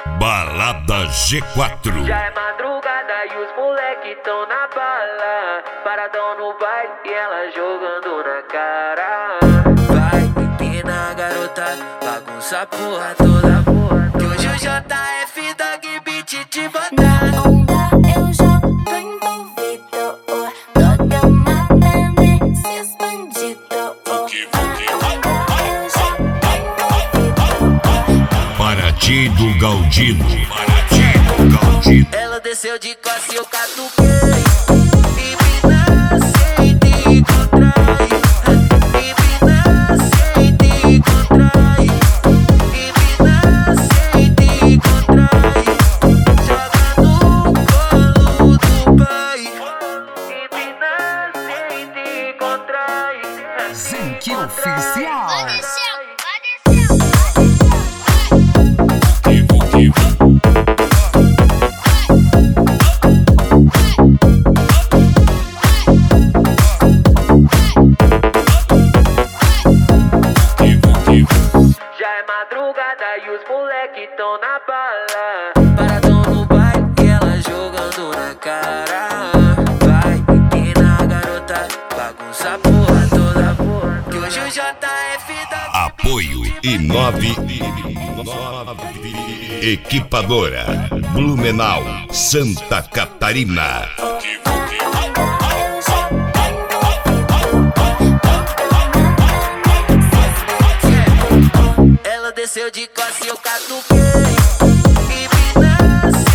Balada G4. Já é madrugada e os moleque tão na bala, paradão no baile e ela jogando na cara. Vai, empina garota, bagunça a porra toda, porra. Que hoje o JF Dog Beat te botar. Na onda eu já tô envolvido, toda uma esses bandidos. Paraty do Galdino. Paraty do Galdino. Ela desceu de classe e eu catuquei. Empina, sente e contrai. Empina, sente e contrai. Empina, sente e contrai. Joga no colo do pai. Empina, sente e contrai. Zinc Oficial. Já é madrugada e os moleque tão na bala, paradão no baile e ela jogando na cara. Vai, empina garota, bagunça a porra toda, porra. Que hoje o JF tá. Apoio I9 Equipadora Blumenau, Santa Catarina. Ela desceu de classe e eu catuquei. Empina,